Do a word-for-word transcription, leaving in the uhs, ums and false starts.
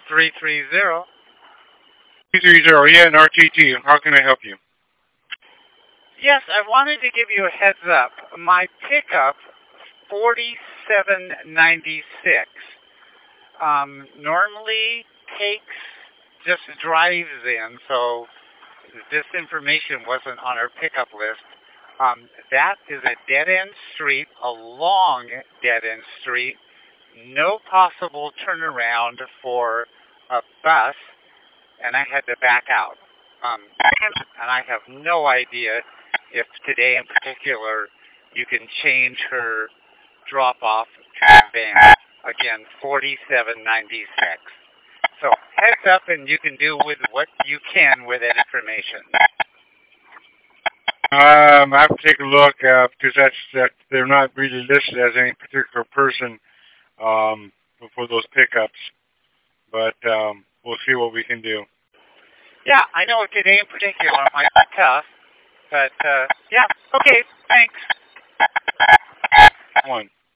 three three zero. three three zero, yeah, and R T T. How can I help you? Yes, I wanted to give you a heads up. My pickup, forty-seven ninety-six, um, normally takes, just drives in, so this information wasn't on our pickup list. Um, that is a dead-end street, a long dead-end street, no possible turnaround for a bus, and I had to back out. Um, and I have no idea if today in particular you can change her drop-off to a van. Again, forty-seven ninety-six. So heads up, and you can do with what you can with that information. Um, I have to take a look uh, because that's that they're not really listed as any particular person um, for those pickups. But um, we'll see what we can do. Yeah, I know today in particular might be tough, but uh, yeah, okay, thanks. One.